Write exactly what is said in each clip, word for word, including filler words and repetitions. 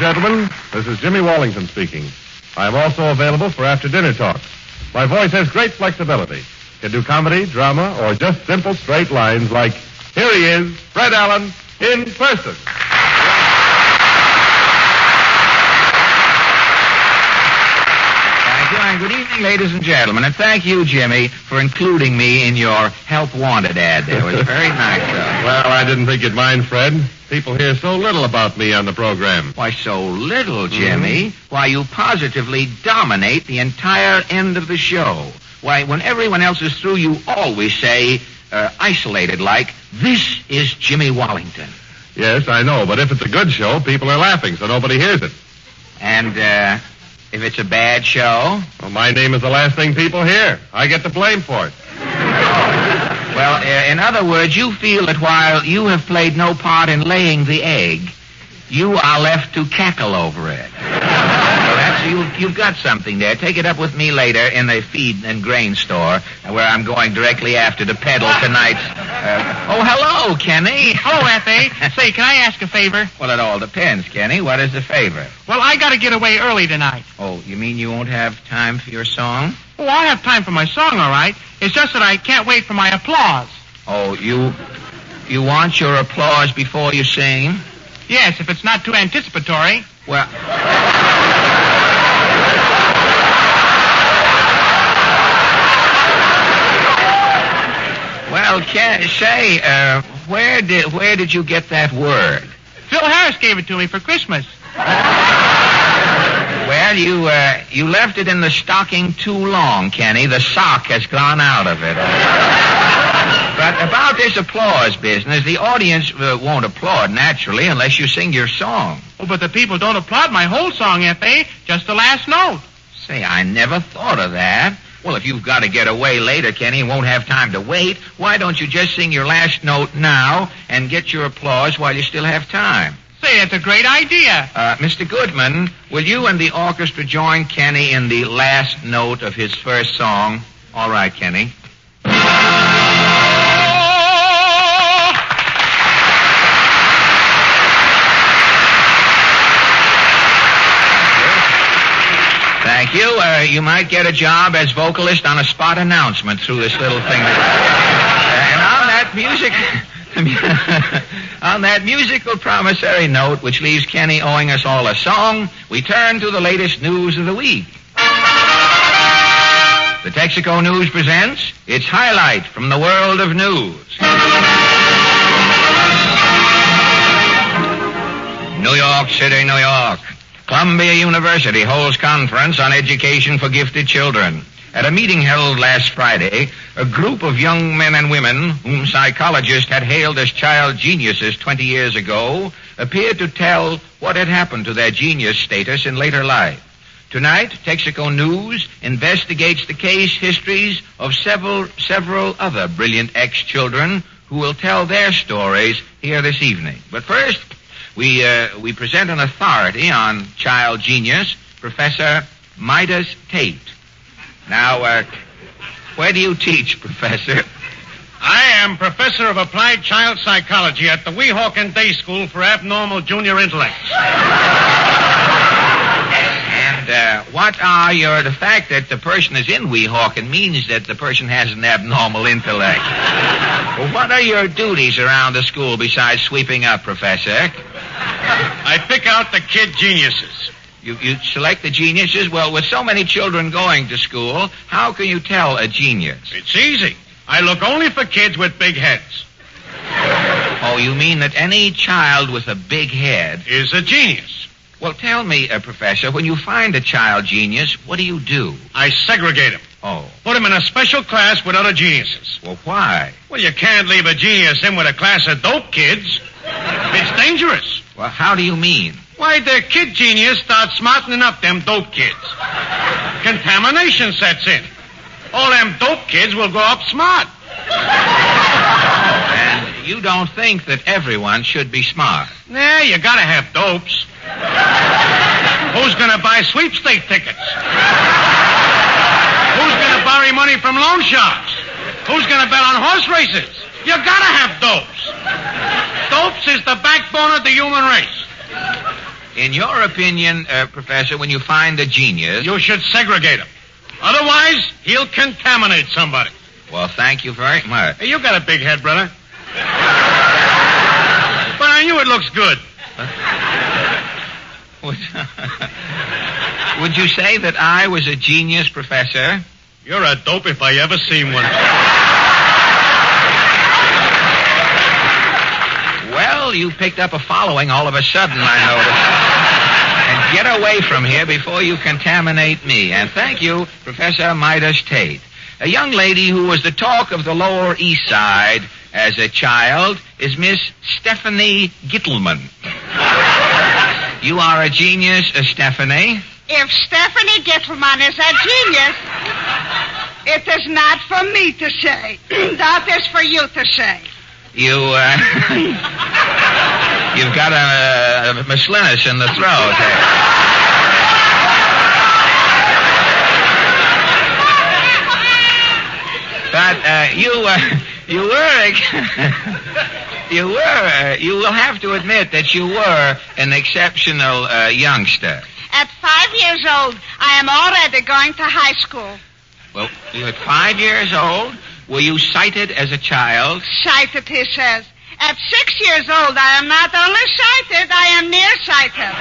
gentlemen, this is Jimmy Wallington speaking. I am also available for after-dinner talk. My voice has great flexibility. Can do comedy, drama, or just simple straight lines like, here he is, Fred Allen, in person. Thank you, and good evening, ladies and gentlemen. And thank you, Jimmy, for including me in your Help Wanted ad there. It was very nice, though. Well, I didn't think you'd mind, Fred. People hear so little about me on the program. Why, so little, Jimmy? Mm-hmm. Why, you positively dominate the entire end of the show. Why, when everyone else is through, you always say, uh, isolated like, this is Jimmy Wallington. Yes, I know, but if it's a good show, people are laughing, so nobody hears it. And, uh, if it's a bad show? Well, my name is the last thing people hear. I get the blame for it. Well, uh, in other words, you feel that while you have played no part in laying the egg, you are left to cackle over it. So that's, you, you've got something there. Take it up with me later in the feed and grain store, where I'm going directly after to peddle tonight's... Uh, oh, hello, Kenny. Hello, F A. Say, can I ask a favor? Well, it all depends, Kenny. What is the favor? Well, I got to get away early tonight. Oh, you mean you won't have time for your song? Oh, I'll have time for my song, all right. It's just that I can't wait for my applause. Oh, you... you want your applause before you sing? Yes, if it's not too anticipatory. Well... Well, can, say, uh, where did where did you get that word? Phil Harris gave it to me for Christmas. Well, you uh, you left it in the stocking too long, Kenny. The sock has gone out of it. But about this applause business, the audience uh, won't applaud, naturally, unless you sing your song. Oh, but the people don't applaud my whole song, F A, just the last note. Say, I never thought of that. Well, if you've got to get away later, Kenny, and won't have time to wait, why don't you just sing your last note now and get your applause while you still have time? Say, that's a great idea. Uh, Mister Goodman, will you and the orchestra join Kenny in the last note of his first song? All right, Kenny. Thank you. Uh, you might get a job as vocalist on a spot announcement through this little thing. Uh, and on that music... on that musical promissory note, which leaves Kenny owing us all a song, we turn to the latest news of the week. The Texaco News presents its highlight from the world of news. New York City, New York. Columbia University holds conference on education for gifted children. At a meeting held last Friday, a group of young men and women whom psychologists had hailed as child geniuses twenty years ago appeared to tell what had happened to their genius status in later life. Tonight, Texaco News investigates the case histories of several several other brilliant ex-children who will tell their stories here this evening. But first, we uh, we present an authority on child genius, Professor Midas Tate. Now, uh, where do you teach, Professor? I am Professor of Applied Child Psychology at the Weehawken Day School for Abnormal Junior Intellects. And uh, what are your... The fact that the person is in Weehawken means that the person has an abnormal intellect. Well, what are your duties around the school besides sweeping up, Professor? I pick out the kid geniuses. You, you select the geniuses? Well, with so many children going to school, how can you tell a genius? It's easy. I look only for kids with big heads. Oh, you mean that any child with a big head... is a genius. Well, tell me, uh, Professor, when you find a child genius, what do you do? I segregate them. Oh. Put them in a special class with other geniuses. Well, why? Well, you can't leave a genius in with a class of dope kids. It's dangerous. Well, how do you mean? Why, their kid genius starts smartening up them dope kids. Contamination sets in. All them dope kids will grow up smart. And you don't think that everyone should be smart? Nah, you gotta have dopes. Who's gonna buy sweepstake tickets? Who's gonna borrow money from loan sharks? Who's gonna bet on horse races? You gotta have dopes. Dopes is the backbone of the human race. In your opinion, uh, Professor, when you find a genius... You should segregate him. Otherwise, he'll contaminate somebody. Well, thank you very much. Hey, you got a big head, brother. But on you, it looks good. Would, would you say that I was a genius, Professor? You're a dope if I ever seen one. Well, you picked up a following all of a sudden, I noticed. And get away from here before you contaminate me. And thank you, Professor Midas Tate. A young lady who was the talk of the Lower East Side as a child is Miss Stephanie Gittleman. You are a genius, uh, Stephanie. If Stephanie Gittleman is a genius, it is not for me to say. That is for you to say. You, uh... you've got a, a Mislinus in the throat. But, uh, you, uh, you were... You were, uh, you will have to admit that you were an exceptional uh, youngster. At five years old, I am already going to high school. Well, you at five years old, were you sighted as a child? Sighted, he says. At six years old, I am not only sighted, I am nearsighted.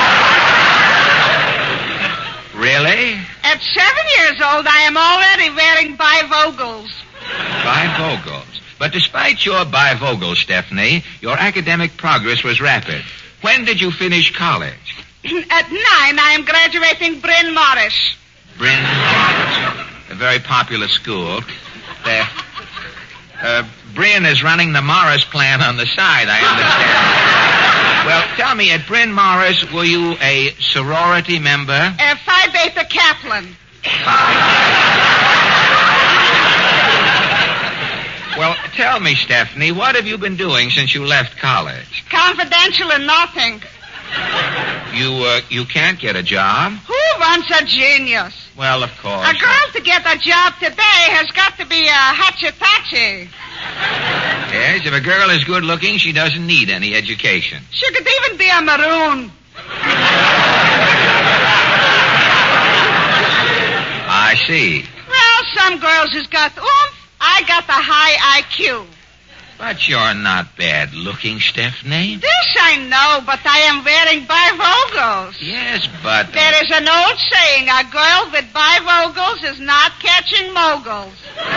Really? At seven years old, I am already wearing bifocals. Bifocals. But despite your bifocals, Stephanie, your academic progress was rapid. When did you finish college? At nine, I am graduating Bryn Mawr. Bryn Mawr. A very popular school. There. Uh, Bryn is running the Morris plant on the side, I understand. Well, tell me, at Bryn Mawr, were you a sorority member? A Phi Beta Kaplan. Well, tell me, Stephanie, what have you been doing since you left college? Confidential and nothing. You, uh, you can't get a job? Who wants a genius? Well, of course. A girl to get a job today has got to be a hatchetachi. Yes, if a girl is good looking, she doesn't need any education. She could even be a maroon. I see. Well, some girls has got oomph. I got the high I Q. But you're not bad looking, Stephanie. This I know, but I am wearing bifocals. Yes, but... There is an old saying, a girl with bifocals is not catching moguls.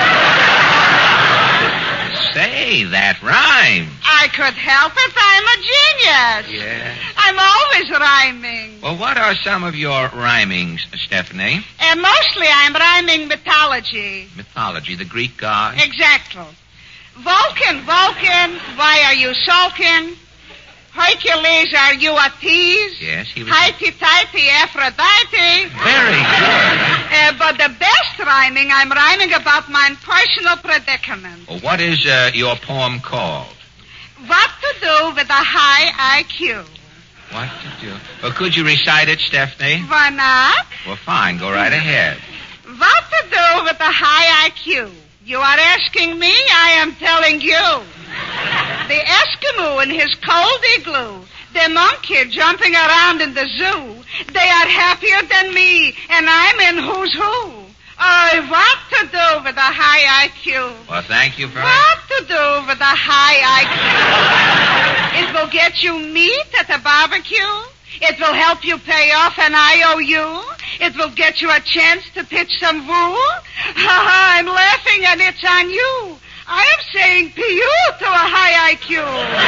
Say, that rhymes. I could help it. I'm a genius. Yes. I'm always rhyming. Well, what are some of your rhymings, Stephanie? And mostly I'm rhyming mythology. Mythology, the Greek god? Exactly. Vulcan, Vulcan, why are you sulking? Hercules, are you a tease? Yes, he was... Highty-tighty, Aphrodite. Very good. Uh, but the best rhyming, I'm rhyming about my personal predicament. Well, what is uh, your poem called? What to do with a high I Q. What to do? Well, could you recite it, Stephanie? Why not? Well, fine. Go right ahead. What to do with a high I Q? You are asking me, I am telling you. The Eskimo in his cold igloo, the monkey jumping around in the zoo, they are happier than me, and I'm in who's who. Oh, what to do with a high I Q? Well, thank you very much. What to do with a high I Q? It will get you meat at a barbecue. It will help you pay off an I O U. It will get you a chance to pitch some woo. I'm laughing and it's on you. I am saying P U to a high I Q.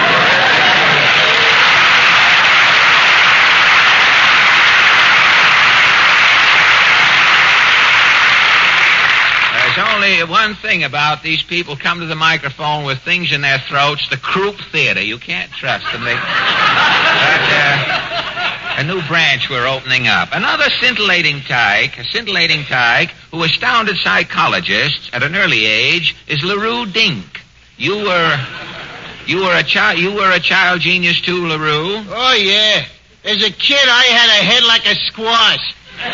There's only one thing about these people come to the microphone with things in their throats, the croup theater. You can't trust them. They, but, uh, a new branch we're opening up. Another scintillating tyke, a scintillating tyke who astounded psychologists at an early age is LaRue Dink. You were, you were a child, you were a child genius too, LaRue? Oh, yeah. As a kid, I had a head like a squash.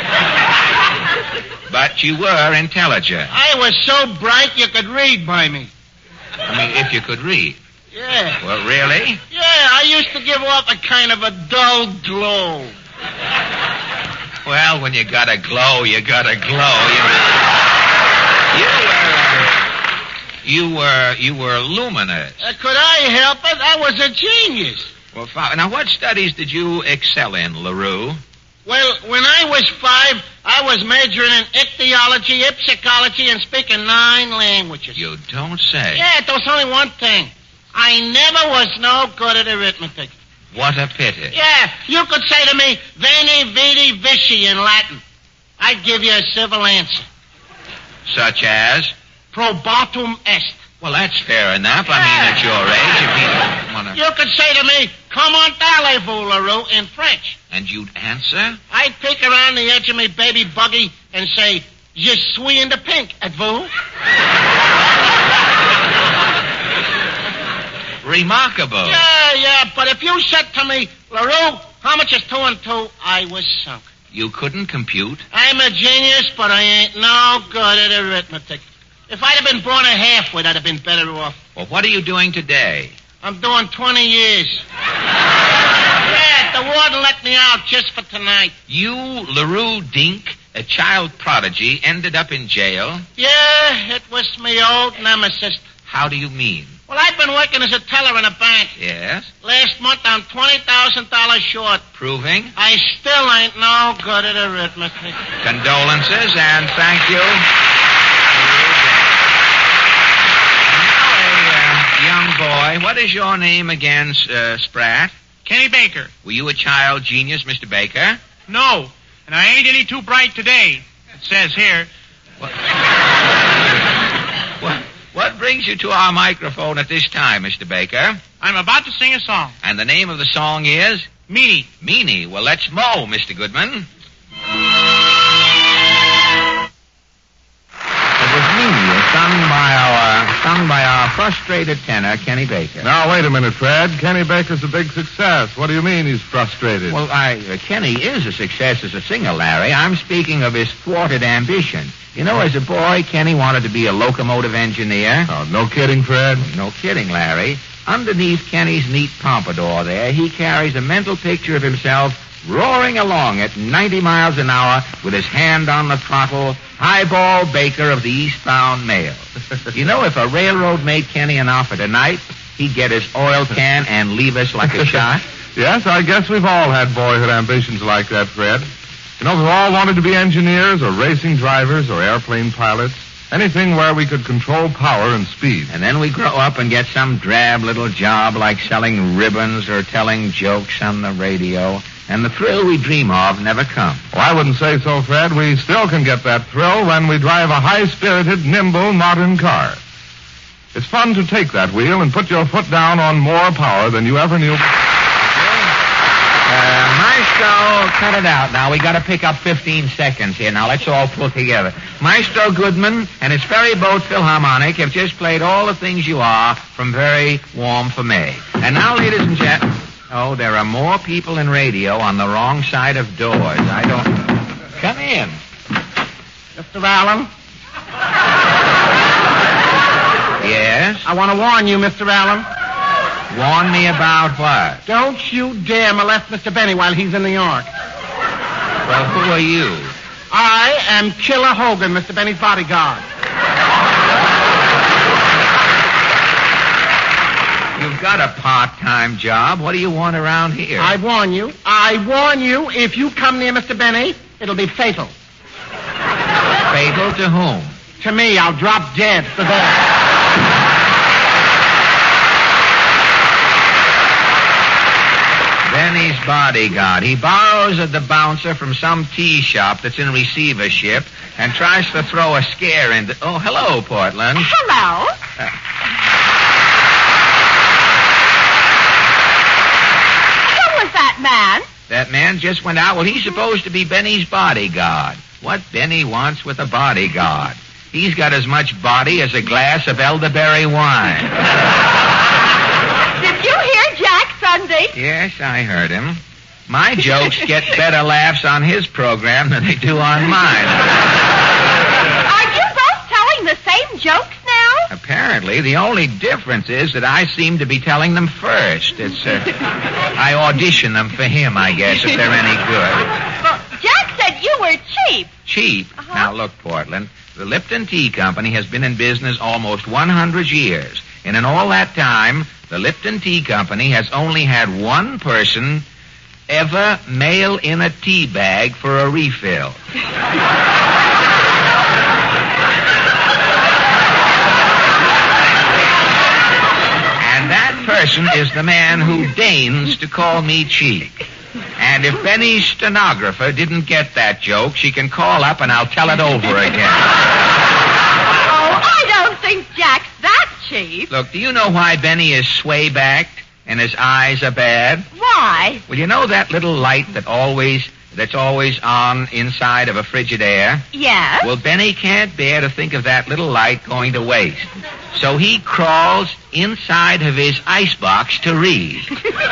But you were intelligent. I was so bright you could read by me. I mean, if you could read. Yeah. Well, really? Yeah, I used to give off a kind of a dull glow. Well, when you got a glow, you got a glow. You, you were, uh, you were, you were luminous. Uh, could I help it? I was a genius. Well, fi- now what studies did you excel in, LaRue? Well, when I was five, I was majoring in ichthyology, ipsicology, and speaking nine languages. You don't say. Yeah, there was only one thing. I never was no good at arithmetic. What a pity. Yeah, you could say to me, Veni, Vidi, Vici in Latin. I'd give you a civil answer. Such as? Probatum est. Well, that's fair enough. I mean, at your age, if you want to... You could say to me, comment allez-vous, LaRue, in French. And you'd answer? I'd peek around the edge of my baby buggy and say, je suis in the pink, êtes-vous? Remarkable. Yeah, yeah, but if you said to me, LaRue, how much is two and two? I was sunk. You couldn't compute? I'm a genius, but I ain't no good at arithmetic. If I'd have been born a halfwit, I'd have been better off. Well, what are you doing today? I'm doing twenty years. Yeah, the warden let me out just for tonight. You, LaRue Dink, a child prodigy, ended up in jail? Yeah, it was me old nemesis. How do you mean? Well, I've been working as a teller in a bank. Yes? Last month, I'm twenty thousand dollars short. Proving? I still ain't no good at arithmetic. Condolences, and thank you. Young boy, what is your name again, uh, Spratt? Kenny Baker. Were you a child genius, Mister Baker? No, and I ain't any too bright today. It says here. What, what, what brings you to our microphone at this time, Mister Baker? I'm about to sing a song. And the name of the song is? Meanie. Meanie. Well, let's mow, Mister Goodman. It was Meanie, sung by our sung by our frustrated tenor, Kenny Baker. Now, wait a minute, Fred. Kenny Baker's a big success. What do you mean he's frustrated? Well, I, uh, Kenny is a success as a singer, Larry. I'm speaking of his thwarted ambition. You know, as a boy, Kenny wanted to be a locomotive engineer. Oh, no kidding, Fred. No kidding, Larry. Underneath Kenny's neat pompadour there, he carries a mental picture of himself roaring along at ninety miles an hour with his hand on the throttle, highball Baker of the eastbound mail. You know, if a railroad made Kenny an offer tonight, he'd get his oil can and leave us like a shot. Yes, I guess we've all had boyhood ambitions like that, Fred. You know, we all wanted to be engineers or racing drivers or airplane pilots. Anything where we could control power and speed. And then we grow up and get some drab little job like selling ribbons or telling jokes on the radio. And the thrill we dream of never comes. Well, I wouldn't say so, Fred. We still can get that thrill when we drive a high-spirited, nimble, modern car. It's fun to take that wheel and put your foot down on more power than you ever knew. Uh, Maestro, cut it out now. We got to pick up fifteen seconds here. Now, let's all pull together. Maestro Goodman and his Ferry Boat Philharmonic have just played All the Things You Are from Very Warm for May. And now, ladies and gentlemen... Oh, there are more people in radio on the wrong side of doors. I don't... Come in. Mister Allen? Yes? I want to warn you, Mister Allen. Warn me about what? Don't you dare molest Mister Benny while he's in New York. Well, who are you? I am Killer Hogan, Mister Benny's bodyguard. You've got a part-time job. What do you want around here? I warn you. I warn you, if you come near Mister Benny, it'll be fatal. Fatal to whom? To me, I'll drop dead for that. Benny's bodyguard. He borrows at the bouncer from some tea shop that's in receivership and tries to throw a scare into... Oh, hello, Portland. Hello. Uh, That man? That man just went out. Well, he's supposed to be Benny's bodyguard. What Benny wants with a bodyguard? He's got as much body as a glass of elderberry wine. Did you hear Jack Sunday? Yes, I heard him. My jokes get better laughs on his program than they do on mine. Are you both telling the same jokes now? apparently. The only difference is that I seem to be telling them first. It's, uh, I audition them for him, I guess, if they're any good. Well, Jack said you were cheap. Cheap? Uh-huh. Now, look, Portland, the Lipton Tea Company has been in business almost one hundred years. And in all that time, the Lipton Tea Company has only had one person ever mail in a tea bag for a refill. And that person is the man who deigns to call me cheap. And if Benny's stenographer didn't get that joke, she can call up and I'll tell it over again. Oh, I don't think Jack's that cheap. Look, do you know why Benny is sway-backed and his eyes are bad? Why? Well, you know that little light that always that's always on inside of a Frigidaire? Yes? Well, Benny can't bear to think of that little light going to waste. So he crawls inside of his icebox to read.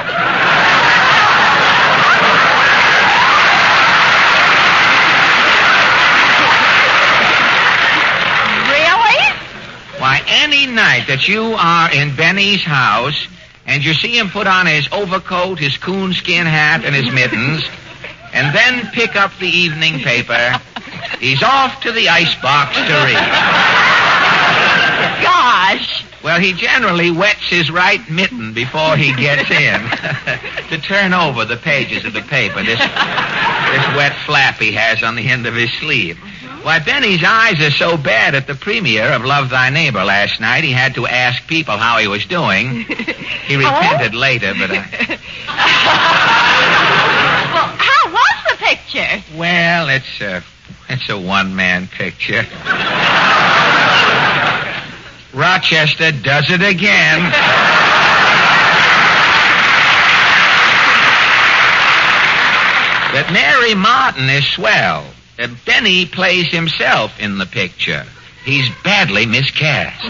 Why, any night that you are in Benny's house and you see him put on his overcoat, his coonskin hat, and his mittens, and then pick up the evening paper, he's off to the icebox to read. Gosh. Well, he generally wets his right mitten before he gets in to turn over the pages of the paper, this, this wet flap he has on the end of his sleeve. Why, Benny's eyes are so bad at the premiere of Love Thy Neighbor last night, he had to ask people how he was doing. He repented oh? later, but... Uh... Well, how was the picture? Well, it's a, it's a one-man picture. Rochester does it again. But Mary Martin is swell. Uh, Benny plays himself in the picture. He's badly miscast.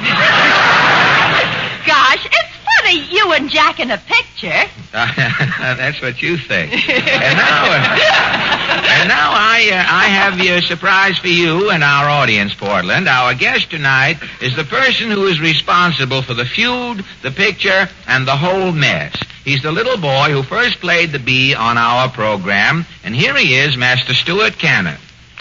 Gosh, it's funny you and Jack in a picture. Uh, that's what you think. And now, uh, and now I, uh, I have a surprise for you and our audience, Portland. Our guest tonight is the person who is responsible for the feud, the picture, and the whole mess. He's the little boy who first played the bee on our program, and here he is, Master Stuart Cannon.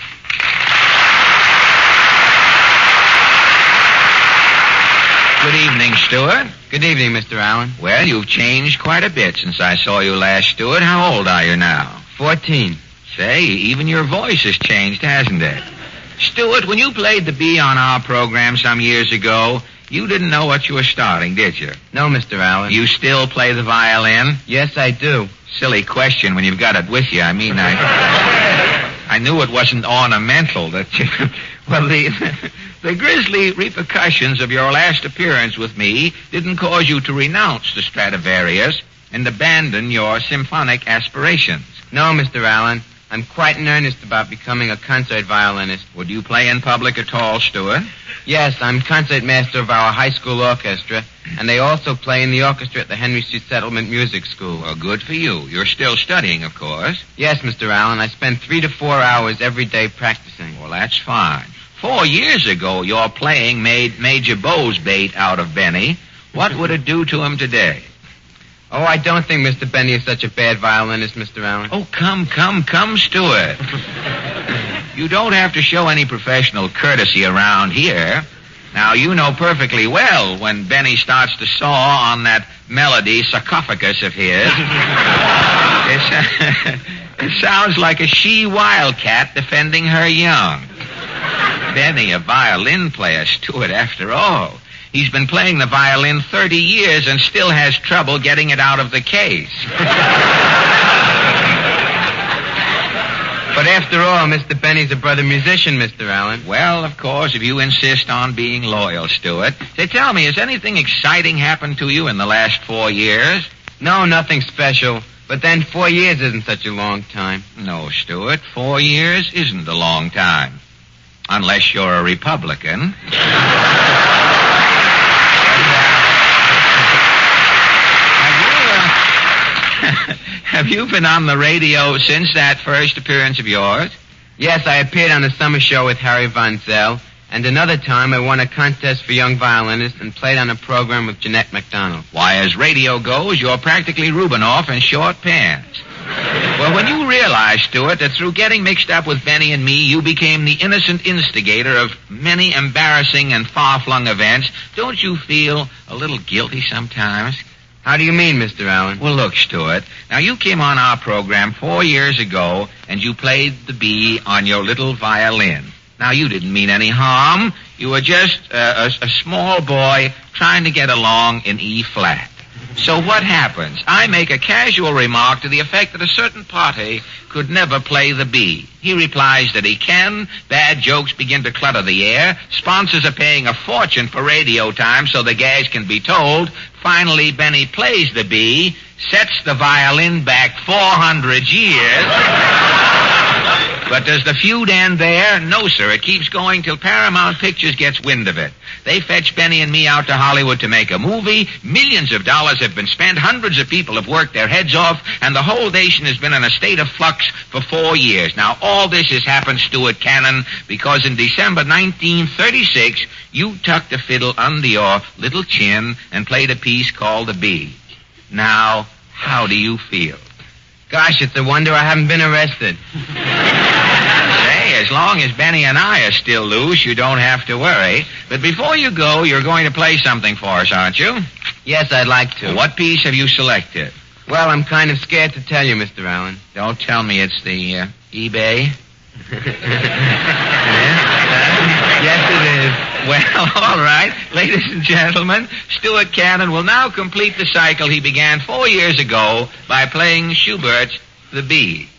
Good evening, Stuart. Good evening, Mister Allen. Well, you've changed quite a bit since I saw you last, Stuart. How old are you now? Fourteen. Say, even your voice has changed, hasn't it? Stuart, when you played the bee on our program some years ago, you didn't know what you were starting, did you? No, Mister Allen. You still play the violin? Yes, I do. Silly question when you've got it with you. I mean, I... I knew it wasn't ornamental that you... Well, the... The grisly repercussions of your last appearance with me didn't cause you to renounce the Stradivarius and abandon your symphonic aspirations. No, Mister Allen. I'm quite in earnest about becoming a concert violinist. Would you play in public at all, Stuart? Yes, I'm concert master of our high school orchestra, and they also play in the orchestra at the Henry Street Settlement Music School. Well, good for you. You're still studying, of course. Yes, Mister Allen. I spend three to four hours every day practicing. Well, that's fine. Four years ago, your playing made Major Bowes bait out of Benny. What would it do to him today? Oh, I don't think Mister Benny is such a bad violinist, Mister Allen. Oh, come, come, come, Stuart. You don't have to show any professional courtesy around here. Now, you know perfectly well when Benny starts to saw on that melody sarcophagus of his. It sounds like a she-wildcat defending her young. Benny, a violin player, Stuart, after all. He's been playing the violin thirty years and still has trouble getting it out of the case. But after all, Mister Benny's a brother musician, Mister Allen. Well, of course, if you insist on being loyal, Stuart. Say, tell me, has anything exciting happened to you in the last four years? No, nothing special. But then four years isn't such a long time. No, Stuart, four years isn't a long time. Unless you're a Republican. have, you, uh, have you been on the radio since that first appearance of yours? Yes, I appeared on the summer show with Harry Von Zell, And another time I won a contest for young violinists and played on a program with Jeanette MacDonald. Why, as radio goes, you're practically Rubinoff in short pants. Well, when you realize, Stuart, that through getting mixed up with Benny and me, you became the innocent instigator of many embarrassing and far-flung events, don't you feel a little guilty sometimes? How do you mean, Mister Allen? Well, look, Stuart, now you came on our program four years ago, and you played the B on your little violin. Now, you didn't mean any harm. You were just uh, a, a small boy trying to get along in E-flat. So what happens? I make a casual remark to the effect that a certain party could never play the B. He replies that he can. Bad jokes begin to clutter the air. Sponsors are paying a fortune for radio time so the gags can be told. Finally, Benny plays the B, sets the violin back four hundred years. But does the feud end there? No, sir. It keeps going till Paramount Pictures gets wind of it. They fetch Benny and me out to Hollywood to make a movie. Millions of dollars have been spent. Hundreds of people have worked their heads off. And the whole nation has been in a state of flux for four years. Now, all this has happened, Stuart Cannon, because in December nineteen thirty-six, you tucked a fiddle under your little chin and played a piece called the B. Now, how do you feel? Gosh, it's a wonder I haven't been arrested. Say, as long as Benny and I are still loose, you don't have to worry. But before you go, you're going to play something for us, aren't you? Yes, I'd like to. Well, what piece have you selected? Well, I'm kind of scared to tell you, Mister Allen. Don't tell me it's the uh, eBay. Yes, it is. Well, all right. Ladies and gentlemen, Stuart Cannon will now complete the cycle he began four years ago by playing Schubert's The Bee.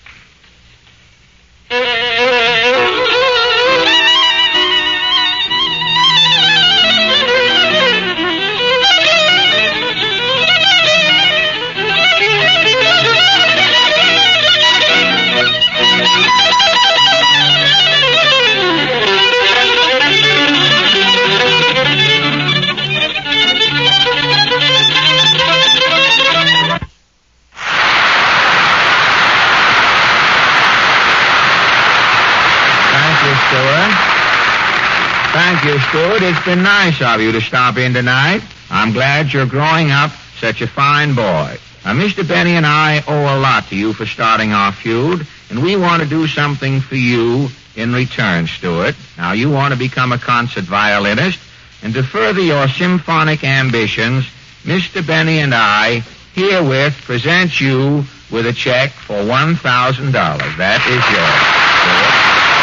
Thank you, Stuart. It's been nice of you to stop in tonight. I'm glad you're growing up such a fine boy. Now, Mister Benny and I owe a lot to you for starting our feud, and we want to do something for you in return, Stuart. Now, you want to become a concert violinist, and to further your symphonic ambitions, Mister Benny and I herewith present you with a check for one thousand dollars. That is yours, Stuart.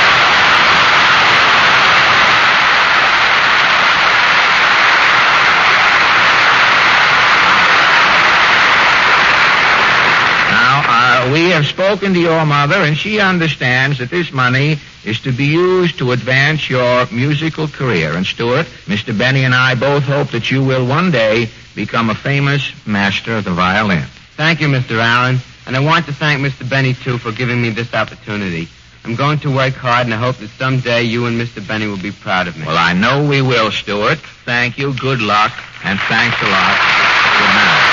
We have spoken to your mother, and she understands that this money is to be used to advance your musical career. And, Stuart, Mister Benny and I both hope that you will one day become a famous master of the violin. Thank you, Mister Allen. And I want to thank Mister Benny, too, for giving me this opportunity. I'm going to work hard, and I hope that someday you and Mister Benny will be proud of me. Well, I know we will, Stuart. Thank you, good luck, and thanks a lot. Good night.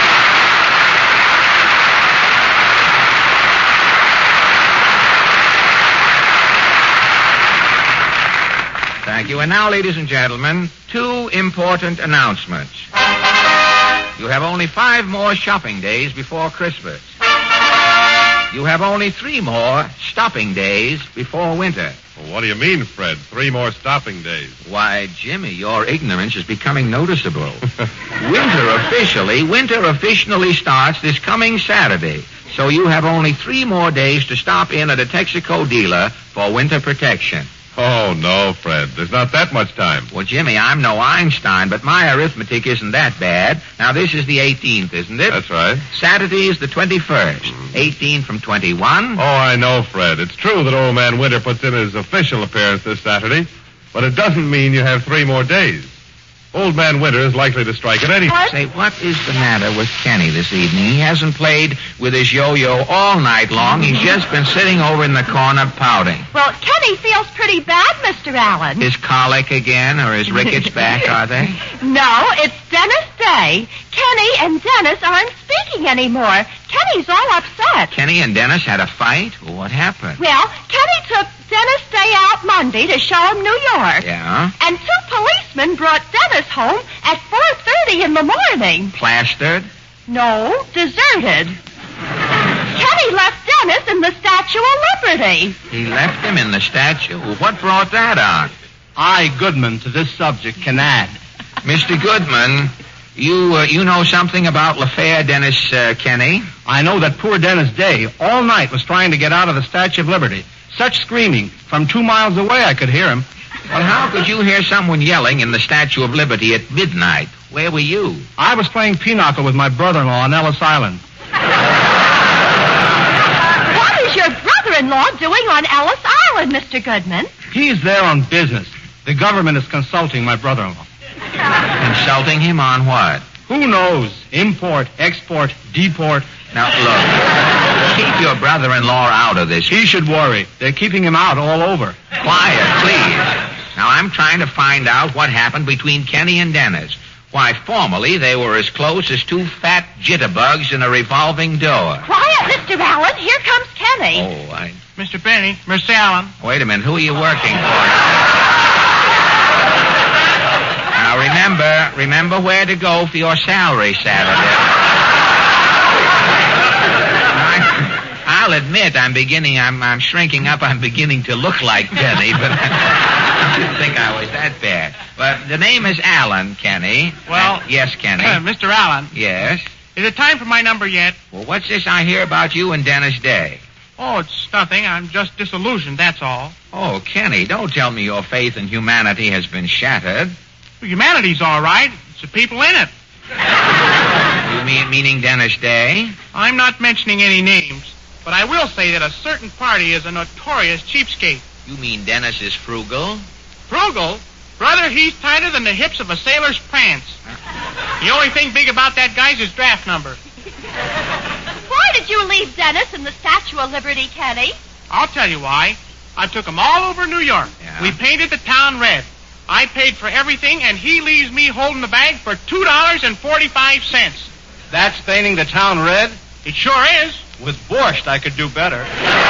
Thank you. And now, ladies and gentlemen, two important announcements. You have only five more shopping days before Christmas. You have only three more stopping days before winter. Well, what do you mean, Fred? Three more stopping days? Why, Jimmy, your ignorance is becoming noticeable. Winter officially, winter officially starts this coming Saturday. So you have only three more days to stop in at a Texaco dealer for winter protection. Oh, no, Fred. There's not that much time. Well, Jimmy, I'm no Einstein, but my arithmetic isn't that bad. Now, this is the eighteenth, isn't it? That's right. Saturday is the twenty-first. Mm-hmm. eighteen from twenty-one. Oh, I know, Fred. It's true that Old Man Winter puts in his official appearance this Saturday, but it doesn't mean you have three more days. Old Man Winter is likely to strike at any time. Say, what is the matter with Kenny this evening? He hasn't played with his yo-yo all night long. He's just been sitting over in the corner pouting. Well, Kenny feels pretty bad, Mister Allen. His colic again, or his rickets back, are they? No, it's Dennis Day. Kenny and Dennis aren't speaking anymore. Kenny's all upset. Kenny and Dennis had a fight? Well, what happened? Well, Kenny took Dennis Day out out Monday to show him New York. Yeah? And two policemen brought Dennis home at four thirty in the morning. Plastered? No, deserted. Kenny left Dennis in the Statue of Liberty. He left him in the statue? What brought that on? I, Goodman, to this subject can add. Mister Goodman, you uh, you know something about l'affaire Dennis uh, Kenny? I know that poor Dennis Day all night was trying to get out of the Statue of Liberty. Such screaming. From two miles away I could hear him. Well, how could you hear someone yelling in the Statue of Liberty at midnight? Where were you? I was playing pinochle with my brother-in-law on Ellis Island. What is your brother-in-law doing on Ellis Island, Mister Goodman? He's there on business. The government is consulting my brother-in-law. Consulting him on what? Who knows? Import, export, deport. Now, look, keep your brother-in-law out of this. He should worry. They're keeping him out all over. Quiet, please. Now, I'm trying to find out what happened between Kenny and Dennis. Why, formerly, they were as close as two fat jitterbugs in a revolving door. Quiet, Mister Allen. Here comes Kenny. Oh, I... Mister Benny, Mister Allen. Wait a minute. Who are you working for? Now, remember, remember where to go for your salary Saturday. I'll admit I'm beginning, I'm, I'm shrinking up, I'm beginning to look like Kenny, but I didn't think I was that bad. But the name is Allen, Kenny. Well... Uh, yes, Kenny. Uh, Mister Allen. Yes? Is it time for my number yet? Well, what's this I hear about you and Dennis Day? Oh, it's nothing. I'm just disillusioned, that's all. Oh, Kenny, don't tell me your faith in humanity has been shattered. Humanity's all right. It's the people in it. You mean meaning Dennis Day? I'm not mentioning any names, but I will say that a certain party is a notorious cheapskate. You mean Dennis is frugal? Frugal? Brother, he's tighter than the hips of a sailor's pants. The only thing big about that guy's his draft number. Why did you leave Dennis in the Statue of Liberty, Kenny? I'll tell you why. I took him all over New York. Yeah. We painted the town red. I paid for everything, and he leaves me holding the bag for two dollars and forty-five cents. That's painting the town red? It sure is. With borscht, I could do better.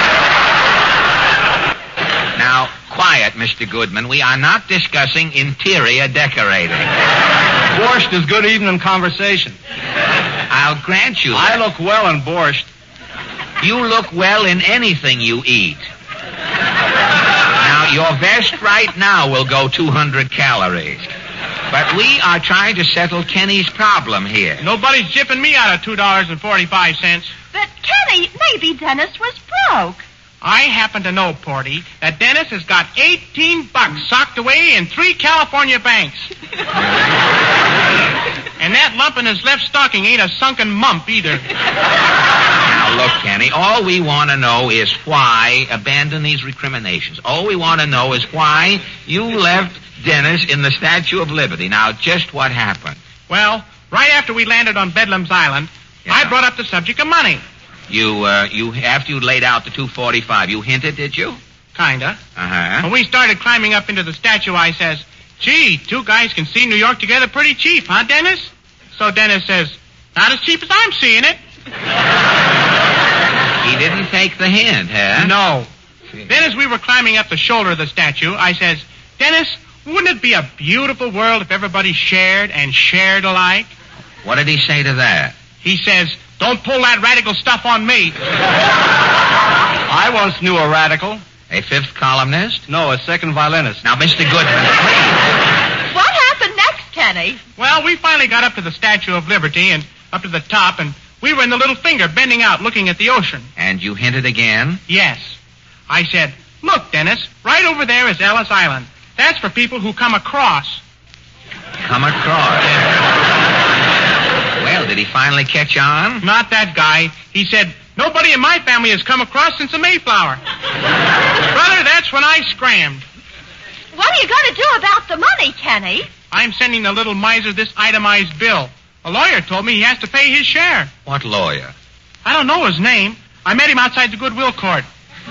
Now, quiet, Mister Goodman. We are not discussing interior decorating. Borscht is good evening conversation. I'll grant you that. I look well in borscht. You look well in anything you eat. Now, your vest right now will go two hundred calories. But we are trying to settle Kenny's problem here. Nobody's jipping me out of two dollars and forty-five cents. But, Kenny, maybe Dennis was broke. I happen to know, Porty, that Dennis has got eighteen bucks socked away in three California banks. And that lump in his left stocking ain't a sunken mump either. Now, look, Kenny, all we want to know is why, abandon these recriminations. All we want to know is why you left Dennis in the Statue of Liberty. Now, just what happened? Well, right after we landed on Bedlam's Island, Yeah. I brought up the subject of money. You, uh, you, after you laid out the two forty-five, you hinted, did you? Kinda. Uh-huh. When we started climbing up into the statue, I says, gee, two guys can see New York together pretty cheap, huh, Dennis? So Dennis says, not as cheap as I'm seeing it. He didn't take the hint, huh? No. Then as we were climbing up the shoulder of the statue, I says, Dennis, wouldn't it be a beautiful world if everybody shared and shared alike? What did he say to that? He says, don't pull that radical stuff on me. I once knew a radical. A fifth columnist? No, a second violinist. Now, Mister Goodman, please. What happened next, Kenny? Well, we finally got up to the Statue of Liberty and up to the top, and we were in the little finger bending out looking at the ocean. And you hinted again? Yes. I said, look, Dennis, right over there is Ellis Island. That's for people who come across. Come across. Well, did he finally catch on? Not that guy. He said, nobody in my family has come across since the Mayflower. Brother, that's when I scrammed. What are you going to do about the money, Kenny? I'm sending the little miser this itemized bill. A lawyer told me he has to pay his share. What lawyer? I don't know his name. I met him outside the Goodwill Court.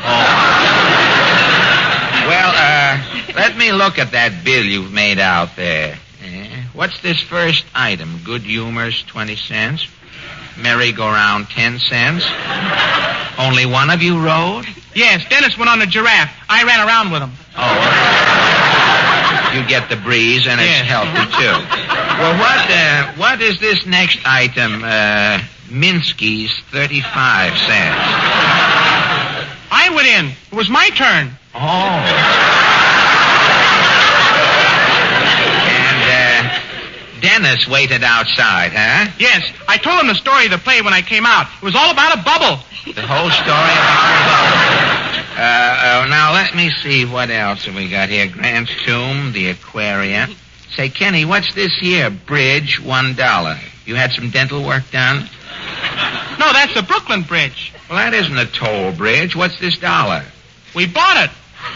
Well, uh, let me look at that bill you've made out there. Eh, what's this first item? Good humors, twenty cents. Merry-go-round, ten cents. Only one of you rode? Yes, Dennis went on the giraffe. I ran around with him. Oh. You get the breeze, and it's Yes. healthy, too. Well, what, uh, what is this next item? Uh, Minsky's thirty-five cents. I went in. It was my turn. Oh. And, uh, Dennis waited outside, huh? Yes, I told him the story of the play when I came out. It was all about a bubble. The whole story about the bubble. Uh, uh, now, let me see what else have we got here. Grant's Tomb, the Aquarium. Say, Kenny, what's this here? Bridge, one dollar. You had some dental work done? No, that's the Brooklyn Bridge. Well, that isn't a toll bridge. What's this dollar? We bought it.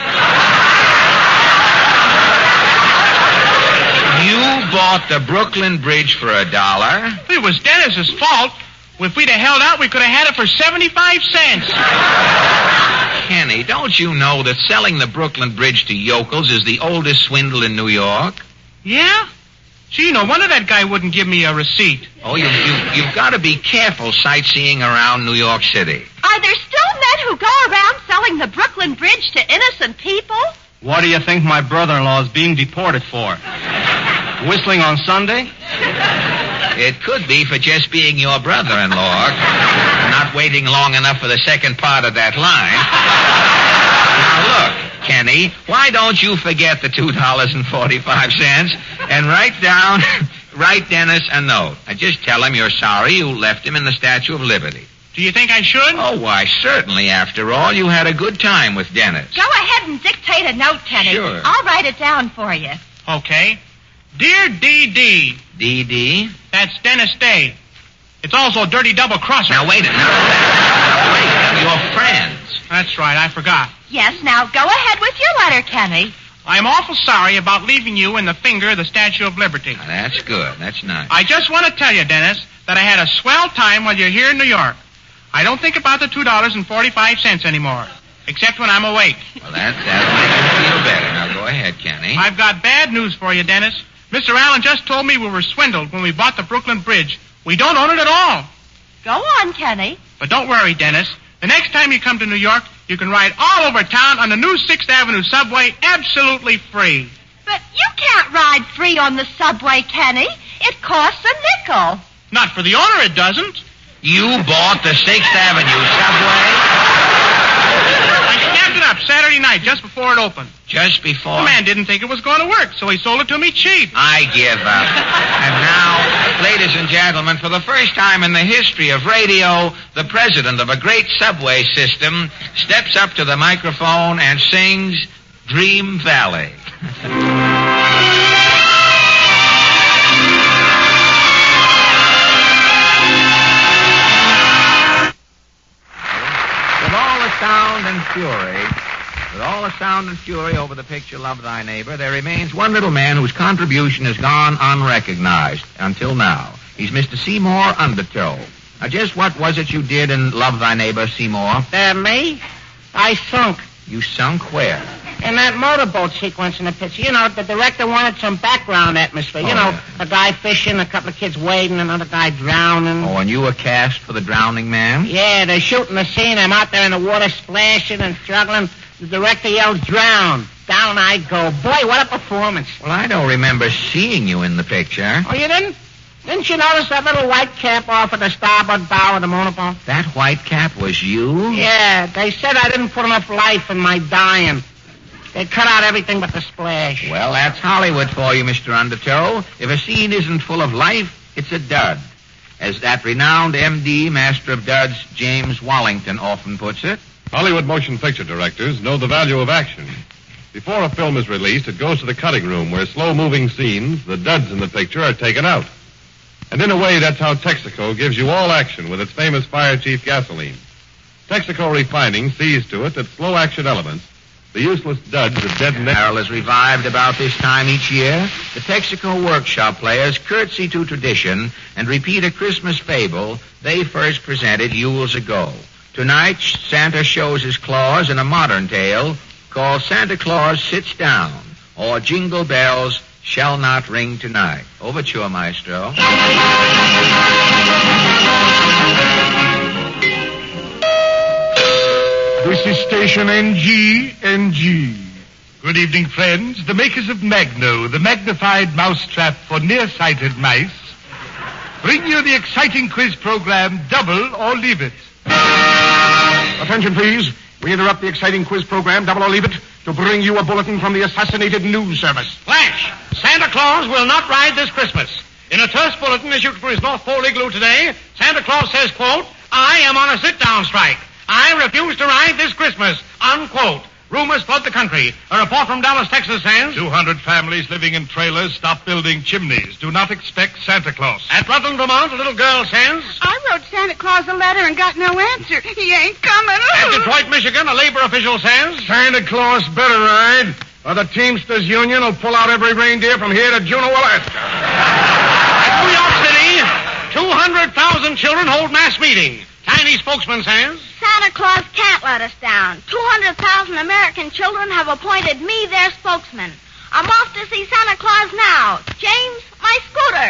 You bought the Brooklyn Bridge for a dollar? It was Dennis's fault. If we'd have held out, we could have had it for seventy-five cents. Kenny, don't you know that selling the Brooklyn Bridge to yokels is the oldest swindle in New York? Yeah? Gee, no wonder that guy wouldn't give me a receipt. Oh, you, you, you've got to be careful sightseeing around New York City. Are there still men who go around selling the Brooklyn Bridge to innocent people? What do you think my brother-in-law is being deported for? Whistling on Sunday? It could be for just being your brother-in-law, not waiting long enough for the second part of that line. Now, look, Kenny, why don't you forget the two dollars and forty-five cents and write down, write Dennis a note. And just tell him you're sorry you left him in the Statue of Liberty. Do you think I should? Oh, why, certainly. After all, you had a good time with Dennis. Go ahead and dictate a note, Kenny. Sure. I'll write it down for you. Okay. Dear D D. D D? That's Dennis Day. It's also a dirty double-crosser. Now, wait a minute. Now, wait. You're friends. That's right, I forgot. Yes, now go ahead with your letter, Kenny. I'm awful sorry about leaving you in the finger of the Statue of Liberty. Now, that's good. That's nice. I just want to tell you, Dennis, that I had a swell time while you're here in New York. I don't think about the two dollars and forty-five cents anymore, except when I'm awake. Well, that, that'll make you feel better. Now, go ahead, Kenny. I've got bad news for you, Dennis. Mister Allen just told me we were swindled when we bought the Brooklyn Bridge. We don't own it at all. Go on, Kenny. But don't worry, Dennis. The next time you come to New York, you can ride all over town on the new sixth Avenue subway absolutely free. But you can't ride free on the subway, Kenny. It costs a nickel. Not for the owner, it doesn't. You bought the sixth Avenue subway? I snapped it up Saturday night just before it opened. Just before? The man didn't think it was going to work, so he sold it to me cheap. I give up. And now, ladies and gentlemen, for the first time in the history of radio, the president of a great subway system steps up to the microphone and sings Dream Valley. With all the sound and fury, with all the sound and fury over the picture Love Thy Neighbor, there remains one little man whose contribution has gone unrecognized until now. He's Mister Seymour Undertow. Now, just what was it you did in Love Thy Neighbor, Seymour? Uh, me? I sunk. You sunk where? In that motorboat sequence in the picture. You know, the director wanted some background atmosphere. You Oh, know, yeah. a guy fishing, a couple of kids wading, another guy drowning. Oh, and you were cast for the drowning man? Yeah, they're shooting the scene. I'm out there in the water splashing and struggling. The director yells, drown. Down I go. Boy, what a performance. Well, I don't remember seeing you in the picture. Oh, you didn't? Didn't you notice that little white cap off of the starboard bow of the motorboat? That white cap was you? Yeah, they said I didn't put enough life in my dying. They cut out everything but the splash. Well, that's Hollywood for you, Mister Undertow. If a scene isn't full of life, it's a dud. As that renowned M D, Master of Duds, James Wallington, often puts it. Hollywood motion picture directors know the value of action. Before a film is released, it goes to the cutting room where slow-moving scenes, the duds in the picture, are taken out. And in a way, that's how Texaco gives you all action with its famous Fire Chief gasoline. Texaco Refining sees to it that slow-action elements, the useless duds of dead and... Carol is revived about this time each year. The Texaco workshop players curtsy to tradition and repeat a Christmas fable they first presented years ago. Tonight, Santa shows his claws in a modern tale called Santa Claus Sits Down, or Jingle Bells Shall Not Ring Tonight. Overture, Maestro. This is station N G, N G. Good evening, friends. The makers of Magno, the magnified mousetrap for nearsighted mice, bring you the exciting quiz program, Double or Leave It. Attention, please. We interrupt the exciting quiz program, Double or Leave It, to bring you a bulletin from the Assassinated News Service. Flash! Santa Claus will not ride this Christmas. In a terse bulletin issued for his North Pole igloo today, Santa Claus says, quote, I am on a sit-down strike. I refuse to ride this Christmas, unquote. Rumors flood the country. A report from Dallas, Texas says... two hundred families living in trailers stop building chimneys. Do not expect Santa Claus. At Rutland, Vermont, a little girl says... I wrote Santa Claus a letter and got no answer. He ain't coming. At Detroit, Michigan, a labor official says... Santa Claus better ride, or the Teamsters Union will pull out every reindeer from here to Juneau, Alaska. At New York City, two hundred thousand children hold mass meeting. Tiny spokesman says... Santa Claus can't let us down. two hundred thousand American children have appointed me their spokesman. I'm off to see Santa Claus now. James, my scooter.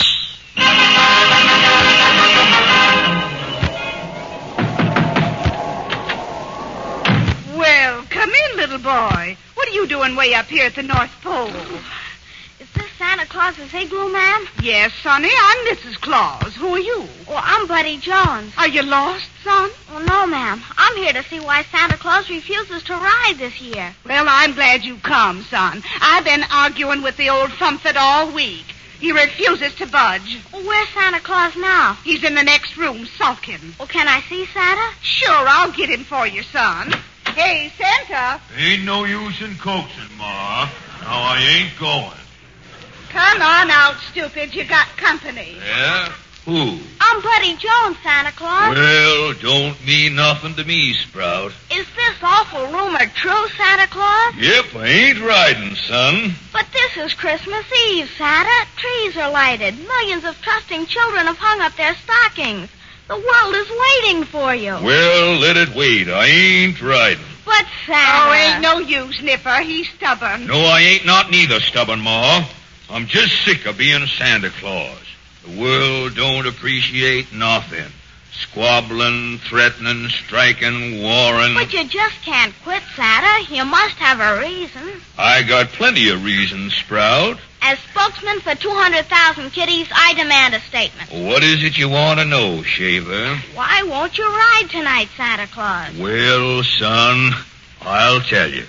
Well, come in, little boy. What are you doing way up here at the North Pole? Is this Santa Claus's igloo, ma'am? Yes, sonny, I'm Missus Claus. Who are you? Well, I'm Buddy Jones. Are you lost, son? Well, no, ma'am. I'm here to see why Santa Claus refuses to ride this year. Well, I'm glad you come, son. I've been arguing with the old Fumfit all week. He refuses to budge. Well, where's Santa Claus now? He's in the next room, sulking. Well, can I see Santa? Sure, I'll get him for you, son. Hey, Santa. Ain't no use in coaxing, Ma. Now, I ain't going. Come on out, stupid. You got company. Yeah? Who? I'm Buddy Jones, Santa Claus. Well, don't mean nothing to me, Sprout. Is this awful rumor true, Santa Claus? Yep, I ain't riding, son. But this is Christmas Eve, Santa. Trees are lighted. Millions of trusting children have hung up their stockings. The world is waiting for you. Well, let it wait. I ain't riding. But, Santa... Oh, ain't no use, Nipper. He's stubborn. No, I ain't not neither, stubborn, Ma. I'm just sick of being Santa Claus. The world don't appreciate nothing. Squabbling, threatening, striking, warring. But you just can't quit, Santa. You must have a reason. I got plenty of reasons, Sprout. As spokesman for two hundred thousand kiddies, I demand a statement. What is it you want to know, Shaver? Why won't you ride tonight, Santa Claus? Well, son, I'll tell you.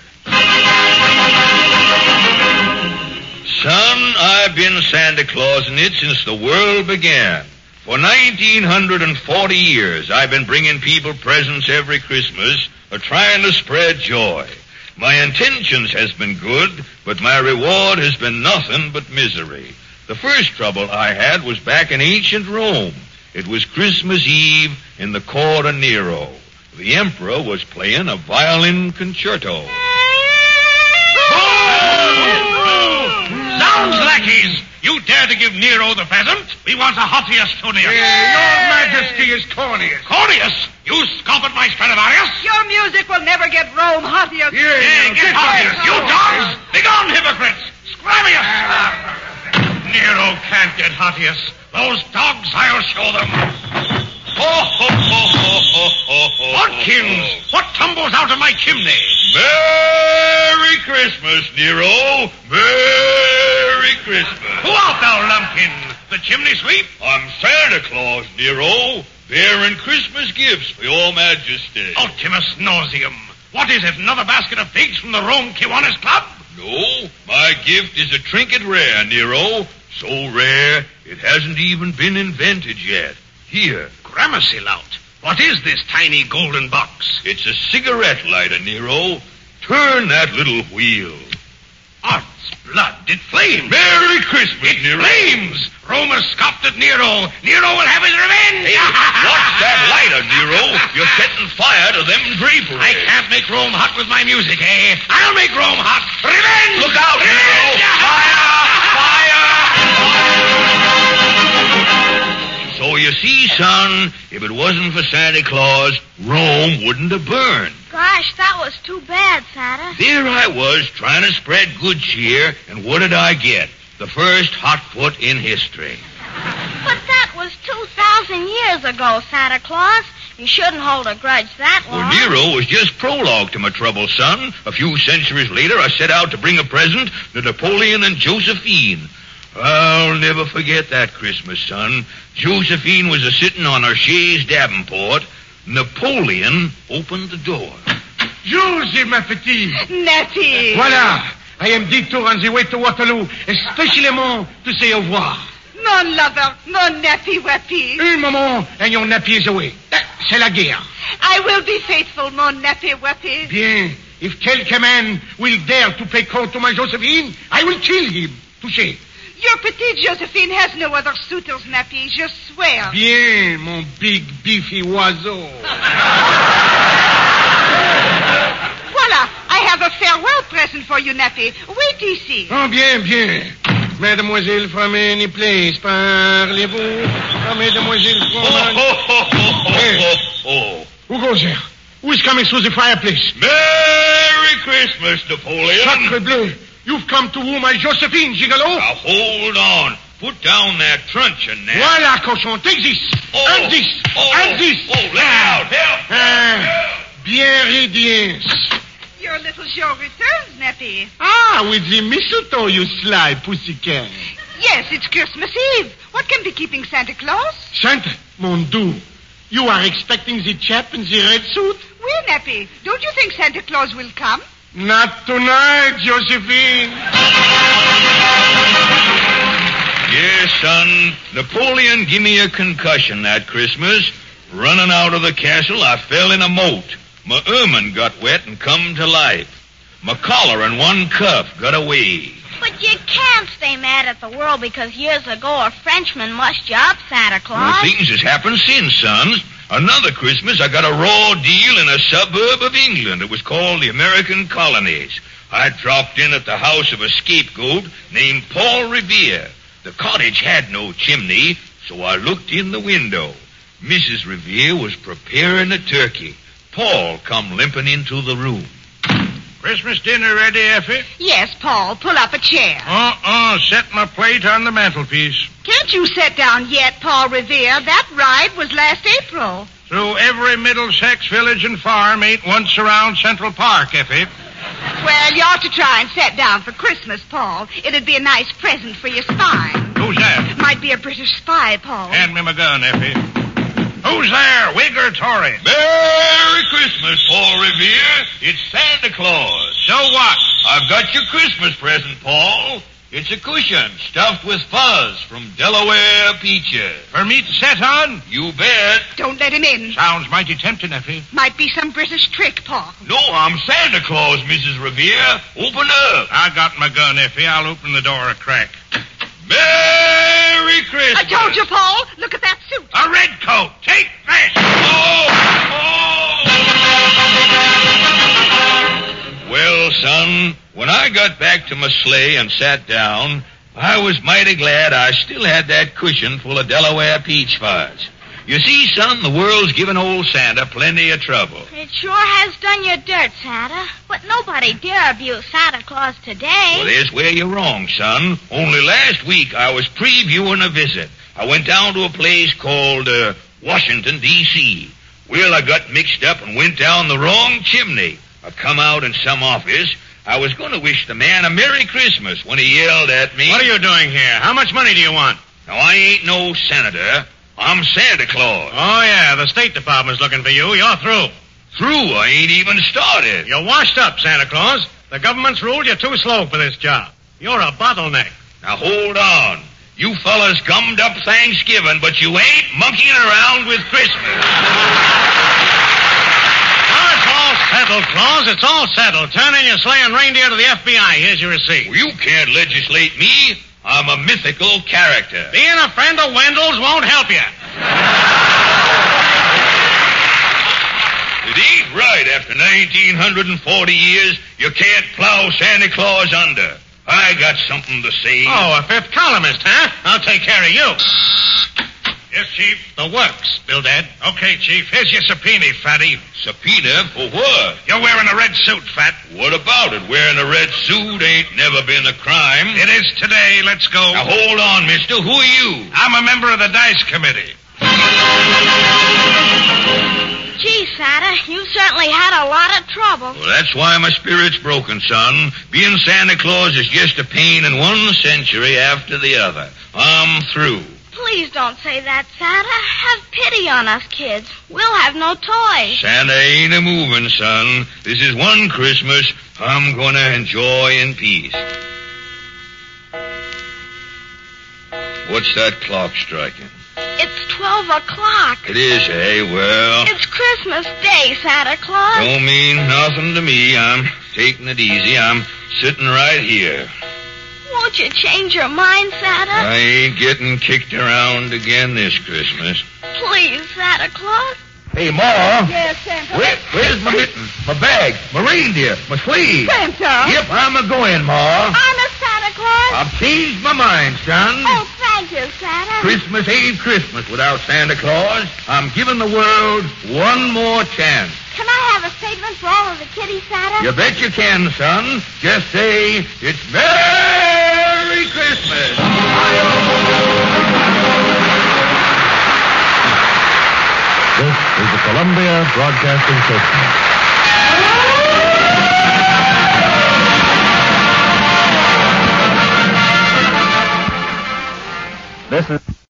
Son, I've been Santa Clausing it since the world began. For nineteen forty years, I've been bringing people presents every Christmas, or trying to spread joy. My intentions has been good, but my reward has been nothing but misery. The first trouble I had was back in ancient Rome. It was Christmas Eve in the court of Nero. The emperor was playing a violin concerto. Zounds, lackeys! You dare to give Nero the pheasant? We want a Hottius Tonius. Yeah, your Majesty is Cornius. Cornius? You scoff at my Stradivarius? Your music will never get Rome Hottius. Yeah, Yeah, yeah, get get Hottius. Hottius. You dogs! Begone, hypocrites! Scramius! Nero can't get Hottius. Those dogs, I'll show them. Ho, ho, ho, ho, ho, ho, ho. Watkins, what tumbles out of my chimney? Merry Christmas, Nero. Merry Christmas. Who art thou, lumpkin? The chimney sweep? I'm Santa Claus, Nero, bearing Christmas gifts for your majesty. Ultimus nauseum. What is it, another basket of figs from the Rome Kiwanis Club? No, my gift is a trinket rare, Nero. So rare, it hasn't even been invented yet. Here. Gramercy lout. What is this tiny golden box? It's a cigarette lighter, Nero. Turn that little wheel. Odds blood, it flames. Merry Christmas, It Nero. flames. Roma scoffed at Nero. Nero will have his revenge. Hey, watch that lighter, Nero. You're setting fire to them draperies. I can't make Rome hot with my music, eh? I'll make Rome hot. Revenge! Look out, Nero. Fire! Fire! So you see, son, if it wasn't for Santa Claus, Rome wouldn't have burned. Gosh, that was too bad, Santa. There I was, trying to spread good cheer, and what did I get? The first hot foot in history. But that was two thousand years ago, Santa Claus. You shouldn't hold a grudge that long. Well, Nero was just prologue to my trouble, son. A few centuries later, I set out to bring a present to Napoleon and Josephine. I'll never forget that Christmas, son. Josephine was a-sitting on her chaise davenport. Napoleon opened the door. Josie, ma petite. Nephew. Voilà. I am detour on the way to Waterloo, especially to say au revoir. Mon lover, mon nappy wappy. Un moment, and your nappy is away. C'est la guerre. I will be faithful, mon nappy wappy. Bien. If quelque man will dare to pay court to my Josephine, I will kill him. Touché. Your petite Josephine has no other suitors, nappy, je swear. Bien, mon big beefy oiseau. Voila, I have a farewell present for you, nappy. Wait ici. Oh, bien, bien. Mademoiselle, from any place, parlez-vous? Oh, Mademoiselle, from... Oh, oh, oh, oh, Hey. oh, oh. Who goes there? Who is coming through the fireplace? Merry Christmas, Napoleon. Sacre bleu. You've come to woo my Josephine, gigolo. Now, hold on. Put down that truncheon now. Voilà, cochon. Take this. Oh, and this. oh, and this. Oh, let out. Help. Ah, bien radiance. Your little show returns, nappy. Ah, with the mistletoe, you sly pussycat. Yes, it's Christmas Eve. What can be keeping Santa Claus? Santa, mon doux. You are expecting the chap in the red suit? Oui, nappy. Don't you think Santa Claus will come? Not tonight, Josephine. Yes, son. Napoleon give me a concussion that Christmas. Running out of the castle, I fell in a moat. My ermine got wet and come to life. My collar and one cuff got away. But you can't stay mad at the world because years ago a Frenchman mussed you up, Santa Claus. Well, things has happened since, sons. Another Christmas, I got a raw deal in a suburb of England. It was called the American Colonies. I dropped in at the house of a scapegoat named Paul Revere. The cottage had no chimney, so I looked in the window. Missus Revere was preparing a turkey. Paul come limping into the room. Christmas dinner ready, Effie? Yes, Paul. Pull up a chair. Uh-uh. Set my plate on the mantelpiece. Can't you sit down yet, Paul Revere? That ride was last April. Through every Middlesex village and farm ain't once around Central Park, Effie. Well, you ought to try and sit down for Christmas, Paul. It'd be a nice present for your spine. Who's that? Might be a British spy, Paul. Hand me my gun, Effie. Who's there, Whig or Tory? Merry Christmas, Paul Revere. It's Santa Claus. So what? I've got your Christmas present, Paul. It's a cushion stuffed with fuzz from Delaware peaches. For me to sit on? You bet. Don't let him in. Sounds mighty tempting, Effie. Might be some British trick, Paul. No, I'm Santa Claus, Missus Revere. Open up. I got my gun, Effie. I'll open the door a crack. Merry Christmas. I told you, Paul. Look at that suit. A red coat. Take this. Oh! Oh! Well, son, when I got back to my sleigh and sat down, I was mighty glad I still had that cushion full of Delaware peach fuzz. You see, son, the world's given old Santa plenty of trouble. It sure has done you dirt, Santa. But nobody dare abuse Santa Claus today. Well, there's where you're wrong, son. Only last week I was previewing a visit. I went down to a place called uh, Washington, D C Well, I got mixed up and went down the wrong chimney. I come out in some office. I was going to wish the man a Merry Christmas when he yelled at me. What are you doing here? How much money do you want? Now, I ain't no senator. I'm Santa Claus. Oh, yeah, the State Department's looking for you. You're through. Through? I ain't even started. You're washed up, Santa Claus. The government's ruled you're too slow for this job. You're a bottleneck. Now, hold on. You fellas gummed up Thanksgiving, but you ain't monkeying around with Christmas. Oh, it's all settled, Claus. It's all settled. Turn in your sleigh and reindeer to the F B I. Here's your receipt. Well, you can't legislate me. I'm a mythical character. Being a friend of Wendell's won't help you. It ain't right after nineteen forty years you can't plow Santa Claus under. I got something to say. Oh, a fifth columnist, huh? I'll take care of you. Yes, Chief. The works, Bildad. Okay, Chief. Here's your subpoena, fatty. Subpoena for what? You're wearing a red suit, Fat. What about it? Wearing a red suit ain't never been a crime. It is today. Let's go. Now, hold on, mister. Who are you? I'm a member of the Dice Committee. Gee, Santa, you certainly had a lot of trouble. Well, that's why my spirit's broken, son. Being Santa Claus is just a pain in one century after the other. I'm through. Please don't say that, Santa. Have pity on us kids. We'll have no toys. Santa ain't a-moving, son. This is one Christmas I'm gonna enjoy in peace. What's that clock striking? It's twelve o'clock. It is, eh? Well... It's Christmas Day, Santa Claus. Don't mean nothing to me. I'm taking it easy. I'm sitting right here. Won't you change your mind, Santa? I ain't getting kicked around again this Christmas. Please, Santa Claus. Hey, Ma. Yes, Santa. Where, where's my mittens, my bag, my reindeer, my sleigh? Santa. Yep, I'm a-going, Ma. Honest, Santa Claus? I've changed my mind, son. Oh, thank you, Santa. Christmas ain't Christmas without Santa Claus. I'm giving the world one more chance. Can I have a statement for all of the kiddies, Santa? You bet you can, son. Just say, it's Merry Christmas. This is the Columbia Broadcasting System. This is...